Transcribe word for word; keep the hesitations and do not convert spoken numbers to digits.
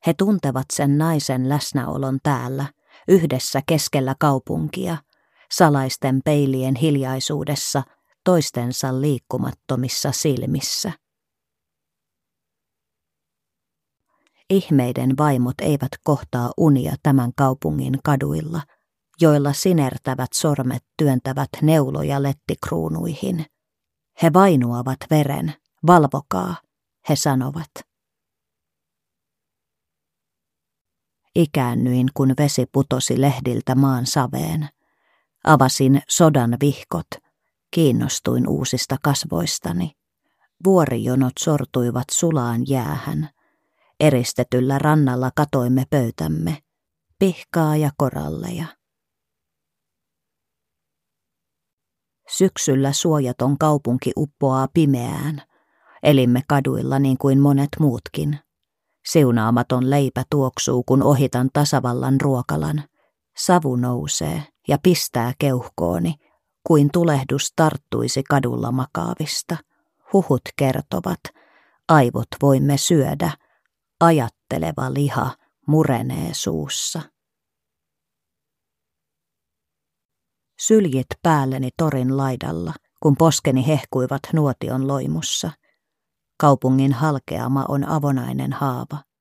He tuntevat sen naisen läsnäolon täällä, yhdessä keskellä kaupunkia, salaisten peilien hiljaisuudessa, toistensa liikkumattomissa silmissä. Ihmeiden vaimot eivät kohtaa unia tämän kaupungin kaduilla, joilla sinertävät sormet työntävät neuloja lettikruunuihin. He vainuavat veren, valvokaa, he sanovat. Ikäännyin, kun vesi putosi lehdiltä maan saveen. Avasin sodan vihkot, kiinnostuin uusista kasvoistani. Vuorijonot sortuivat sulaan jäähän. Eristetyllä rannalla katoimme pöytämme, pihkaa ja koralleja. Syksyllä suojaton kaupunki uppoaa pimeään. Elimme kaduilla niin kuin monet muutkin. Siunaamaton leipä tuoksuu, kun ohitan tasavallan ruokalan. Savu nousee ja pistää keuhkooni, kuin tulehdus tarttuisi kadulla makaavista. Huhut kertovat, aivot voimme syödä, ajatteleva liha murenee suussa. Syljit päälleni torin laidalla, kun poskeni hehkuivat nuotion loimussa. Kaupungin halkeama on avonainen haava.